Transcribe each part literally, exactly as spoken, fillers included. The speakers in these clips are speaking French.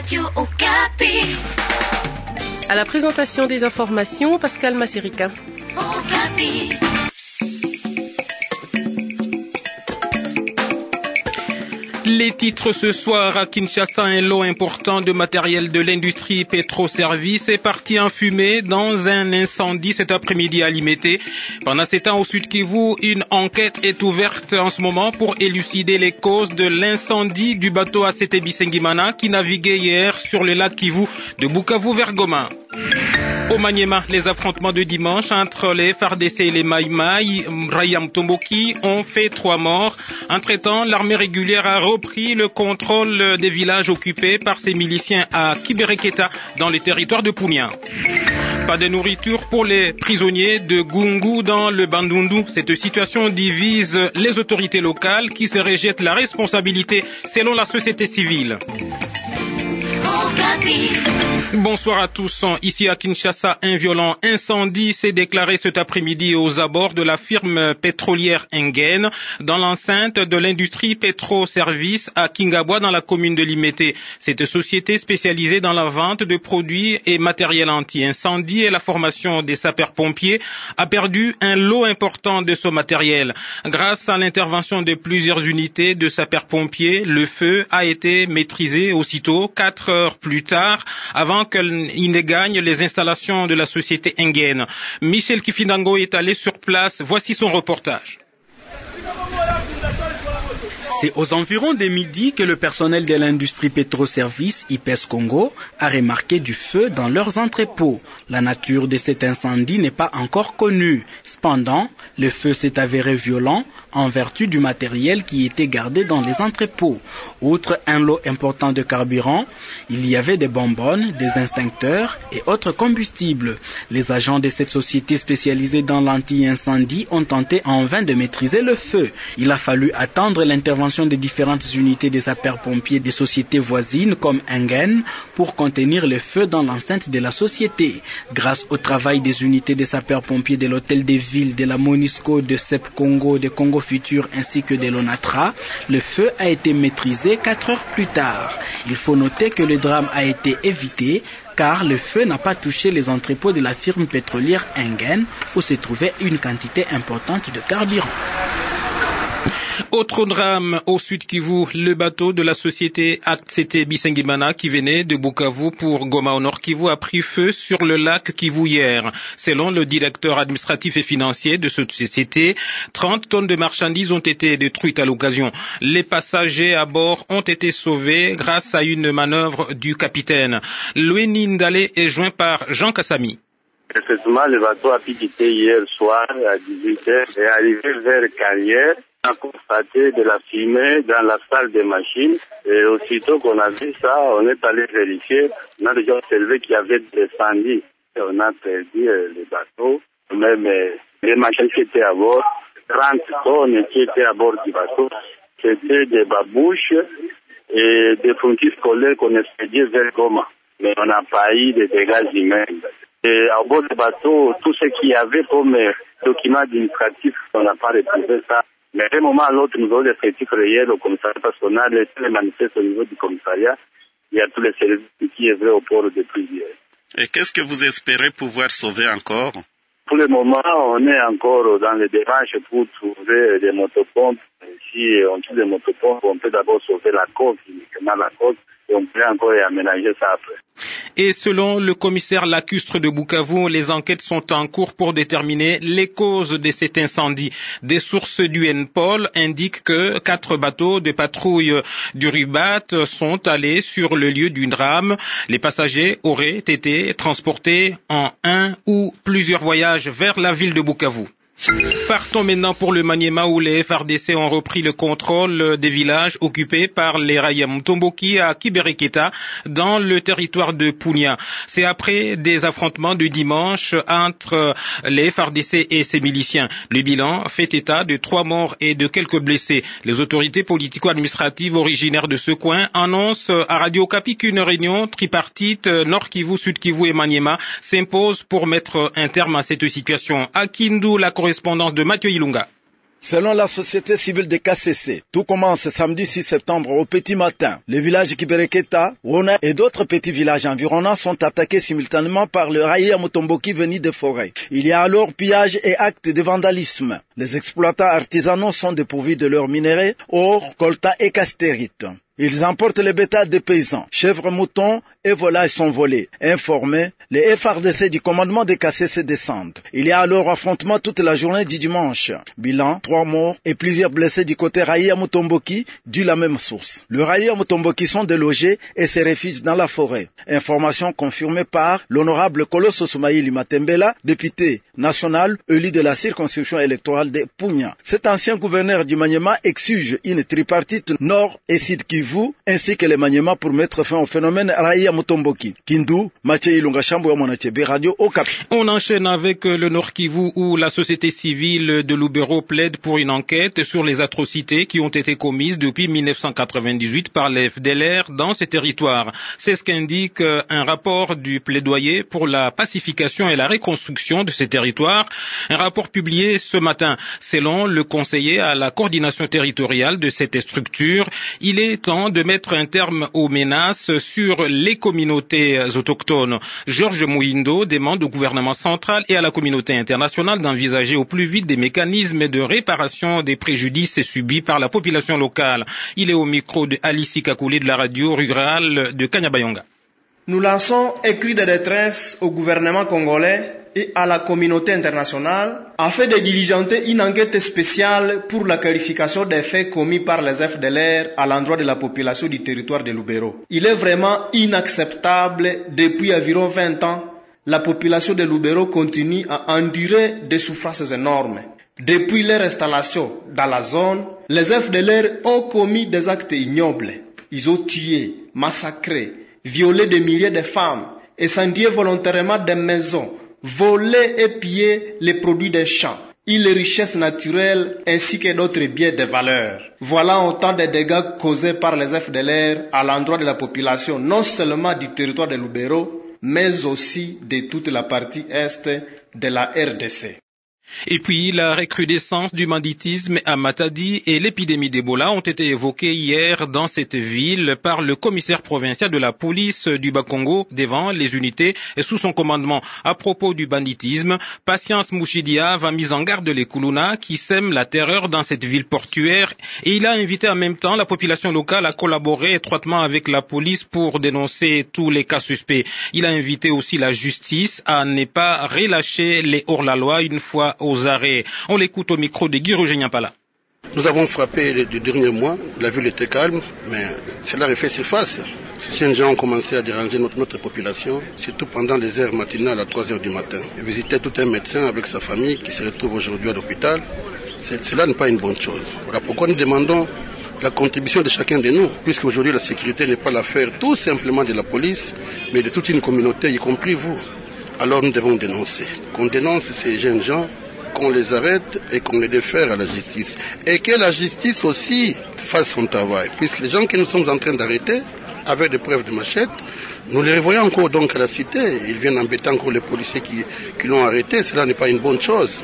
Radio Okapi. À la présentation des informations, Pascal Masserica. Okapi. Les titres ce soir à Kinshasa, un lot important de matériel de l'industrie Petroservice est parti en fumée dans un incendie cet après-midi à Limete. Pendant ce temps, au Sud Kivu, une enquête est ouverte en ce moment pour élucider les causes de l'incendie du bateau A C T Bisengimana qui naviguait hier sur le lac Kivu de Bukavu vers Goma. Au Maniema, les affrontements de dimanche entre les F A R D C et les Mai Mai, Rayam Tomboki, ont fait trois morts. Entre-temps, l'armée régulière a repris le contrôle des villages occupés par ces miliciens à Kibereketa, dans le territoire de Punia. Pas de nourriture pour les prisonniers de Gungu dans le Bandundu. Cette situation divise les autorités locales qui se rejettent la responsabilité selon la société civile. Bonsoir à tous. Ici à Kinshasa, un violent incendie s'est déclaré cet après-midi aux abords de la firme pétrolière Engen dans l'enceinte de l'industrie Petroservice à Kingabwa dans la commune de Limete. Cette société spécialisée dans la vente de produits et matériel anti-incendie et la formation des sapeurs-pompiers a perdu un lot important de ce matériel. Grâce à l'intervention de plusieurs unités de sapeurs-pompiers, le feu a été maîtrisé aussitôt, quatre heures plus tard, avant qu'il ne gagne les installations de la société Engen. Michel Kifindango est allé sur place. Voici son reportage. C'est aux environs de midi que le personnel de l'industrie Petroservice I P E S Congo a remarqué du feu dans leurs entrepôts. La nature de cet incendie n'est pas encore connue. Cependant, le feu s'est avéré violent en vertu du matériel qui était gardé dans les entrepôts. Outre un lot important de carburant, il y avait des bonbonnes, des extincteurs et autres combustibles. Les agents de cette société spécialisée dans l'anti-incendie ont tenté en vain de maîtriser le feu. Il a fallu attendre l'intervention des différentes unités des sapeurs-pompiers des sociétés voisines comme Engen pour contenir le feu dans l'enceinte de la société. Grâce au travail des unités des sapeurs-pompiers de l'hôtel de ville, de la Monisco, de C E P Congo, de Congo Futur ainsi que de l'ONATRA, le feu a été maîtrisé quatre heures plus tard. Il faut noter que le drame a été évité car le feu n'a pas touché les entrepôts de la firme pétrolière Engen où se trouvait une quantité importante de carburant. Autre drame au Sud Kivu, le bateau de la société A C T Bisengimana qui venait de Bukavu pour Goma au Nord Kivu a pris feu sur le lac Kivu hier. Selon le directeur administratif et financier de cette société, trente tonnes de marchandises ont été détruites à l'occasion. Les passagers à bord ont été sauvés grâce à une manœuvre du capitaine. Louis Ndale est joint par Jean Kassami. Effectivement, le bateau a pu quitter hier soir à dix-huit heures et arrivé vers Carrière. On a constaté de la fumée dans la salle des machines et aussitôt qu'on a vu ça, on est allé vérifier. On a déjà observé qu'il y avait des incendies. On a perdu le bateau, même les machines qui étaient à bord, trente tonnes qui étaient à bord du bateau. C'était des babouches et des fournitures scolaires qu'on expédiait vers Goma. Mais on n'a pas eu de dégâts humains. Et à bord du bateau, tout ce qu'il y avait comme documents administratifs, on n'a pas retrouvé ça. Mais d'un moment à l'autre, nous avons des effectifs réels au commissariat parce qu'on a les manifestes au niveau du commissariat. Il y a tous les services qui œuvrent au port de plusieurs. Et qu'est-ce que vous espérez pouvoir sauver encore? Pour le moment, on est encore dans les démarches pour trouver des motopompes. Si on trouve des motopompes, on peut d'abord sauver la côte, uniquement la côte, et on peut encore aménager ça après. Et selon le commissaire lacustre de Bukavu, les enquêtes sont en cours pour déterminer les causes de cet incendie. Des sources du N P O L indiquent que quatre bateaux de patrouille du Rubat sont allés sur le lieu du drame. Les passagers auraient été transportés en un ou plusieurs voyages vers la ville de Bukavu. Partons maintenant pour le Maniema où les F A R D C ont repris le contrôle des villages occupés par les Rayam Tomboki à Kibereketa dans le territoire de Punia. C'est après des affrontements de dimanche entre les F A R D C et ses miliciens. Le bilan fait état de trois morts et de quelques blessés. Les autorités politico-administratives originaires de ce coin annoncent à Radio Okapi qu'une réunion tripartite Nord Kivu, Sud Kivu et Maniema s'impose pour mettre un terme à cette situation. À Kindu, la correspondance de Mathieu Ilunga. Selon la société civile de K C C, tout commence samedi six septembre au petit matin. Les villages Kibereketa, Wona et d'autres petits villages environnants sont attaqués simultanément par le Raïa Mutomboki venu des forêts. Il y a alors pillage et actes de vandalisme. Les exploitants artisanaux sont dépourvus de leurs minerais, or, colta et castérite. Ils emportent les bétails des paysans. Chèvres, moutons et volailles sont volés. Informés, les F R D C du commandement des K C C descendent. Il y a alors affrontement toute la journée du dimanche. Bilan, trois morts et plusieurs blessés du côté Raïa Mutomboki, dû la même source. Le Raïa Mutomboki sont délogés et se réfugient dans la forêt. Information confirmée par l'honorable Koloso Soumaïli Matembela, député national élu de la circonscription électorale de Punya. Cet ancien gouverneur du Maniema exige une tripartite nord et sud Kivu ainsi que les maniements pour mettre fin au phénomène Raïa Mutomboki. Kindu, Mathieu Ilunga Chambo, Monatebe Radio, Okapi. On enchaîne avec le Nord Kivu où la société civile de Lubero plaide pour une enquête sur les atrocités qui ont été commises depuis mille neuf cent quatre-vingt-dix-huit par les F D L R dans ces territoires. C'est ce qu'indique un rapport du plaidoyer pour la pacification et la reconstruction de ces territoires. Un rapport publié ce matin. Selon le conseiller à la coordination territoriale de cette structure, il est temps de mettre un terme aux menaces sur les communautés autochtones. Georges Mouindo demande au gouvernement central et à la communauté internationale d'envisager au plus vite des mécanismes de réparation des préjudices subis par la population locale. Il est au micro de Alice Kakoulé de la radio rurale de Kanyabayonga. Nous lançons un cri de détresse au gouvernement congolais et à la communauté internationale afin de diligenter une enquête spéciale pour la qualification des faits commis par les F D L R à l'endroit de la population du territoire de Lubero. Il est vraiment inacceptable, depuis environ vingt ans, la population de Lubero continue à endurer des souffrances énormes. Depuis leur installation dans la zone, les F D L R ont commis des actes ignobles. Ils ont tué, massacré, violé des milliers de femmes, incendié volontairement des maisons, volé et pillé les produits des champs, et les richesses naturelles ainsi que d'autres biens de valeur. Voilà autant de dégâts causés par les F D L R à l'endroit de la population, non seulement du territoire de Lubero, mais aussi de toute la partie est de la R D C. Et puis, la recrudescence du banditisme à Matadi et l'épidémie d'Ebola ont été évoquées hier dans cette ville par le commissaire provincial de la police du Bas-Congo devant les unités sous son commandement. À propos du banditisme, Patience Mouchidia va mise en garde les Koulouna qui sèment la terreur dans cette ville portuaire et il a invité en même temps la population locale à collaborer étroitement avec la police pour dénoncer tous les cas suspects. Il a invité aussi la justice à ne pas relâcher les hors-la-loi une fois aux arrêts. On l'écoute au micro de Guy Roger Nyampala. Nous avons frappé les deux derniers mois, la ville était calme, mais cela refait surface. Ces gens ont commencé à déranger notre, notre population, surtout pendant les heures matinales à trois heures du matin. Ils visitaient tout un médecin avec sa famille qui se retrouve aujourd'hui à l'hôpital. C'est, cela n'est pas une bonne chose. Voilà pourquoi nous demandons la contribution de chacun de nous, puisque aujourd'hui la sécurité n'est pas l'affaire tout simplement de la police, mais de toute une communauté, y compris vous. Alors nous devons dénoncer. Qu'on dénonce ces jeunes gens, qu'on les arrête et qu'on les défère à la justice. Et que la justice aussi fasse son travail. Puisque les gens que nous sommes en train d'arrêter, avec des preuves de machette, nous les revoyons encore donc à la cité. Ils viennent embêter encore les policiers qui, qui l'ont arrêté. Cela n'est pas une bonne chose.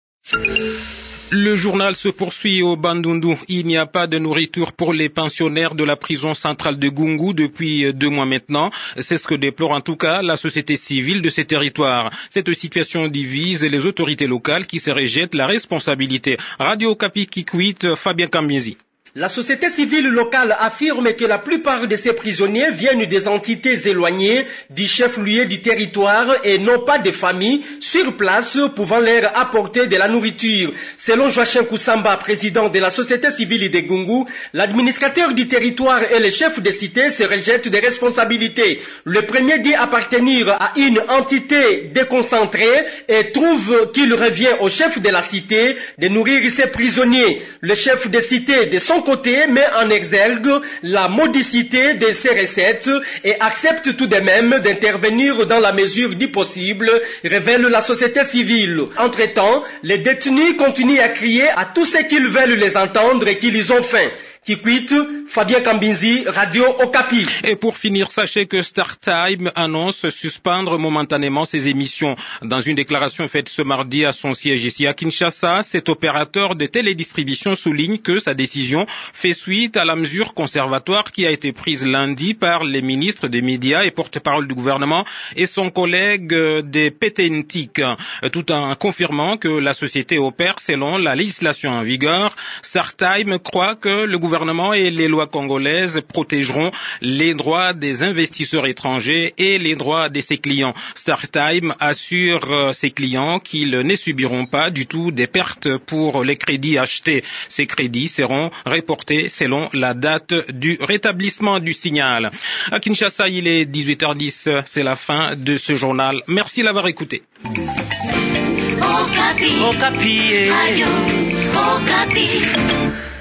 Le journal se poursuit au Bandundu. Il n'y a pas de nourriture pour les pensionnaires de la prison centrale de Gungu depuis deux mois maintenant. C'est ce que déplore en tout cas la société civile de ces territoires. Cette situation divise les autorités locales qui se rejettent la responsabilité. Radio Okapi Kikwit, Fabien Kambiezi. La société civile locale affirme que la plupart de ces prisonniers viennent des entités éloignées du chef-lieu du territoire et non pas des familles sur place pouvant leur apporter de la nourriture. Selon Joachim Koussamba, président de la société civile de Gungu, l'administrateur du territoire et le chef de cité se rejettent des responsabilités. Le premier dit appartenir à une entité déconcentrée et trouve qu'il revient au chef de la cité de nourrir ses prisonniers. Le chef de cité de son côté met en exergue la modicité de ces recettes et accepte tout de même d'intervenir dans la mesure du possible, révèle la société civile. Entre-temps, les détenus continuent à crier à tous ceux qu'ils veulent les entendre et qu'ils ont faim. Kikwit, Fabien Kambinzi, Radio Okapi. Et pour finir, sachez que StarTime annonce suspendre momentanément ses émissions. Dans une déclaration faite ce mardi à son siège ici à Kinshasa, cet opérateur de télédistribution souligne que sa décision fait suite à la mesure conservatoire qui a été prise lundi par les ministres des médias et porte-parole du gouvernement et son collègue des P T N T I C, tout en confirmant que la société opère selon la législation en vigueur. StarTime croit que le gouvernement et les lois congolaises protégeront les droits des investisseurs étrangers et les droits de ses clients. StarTime assure ses clients qu'ils ne subiront pas du tout des pertes pour les crédits achetés. Ces crédits seront reportés selon la date du rétablissement du signal. À Kinshasa, il est dix-huit heures dix. C'est la fin de ce journal. Merci de l'avoir écouté. Okapi. Okapi. Radio Okapi.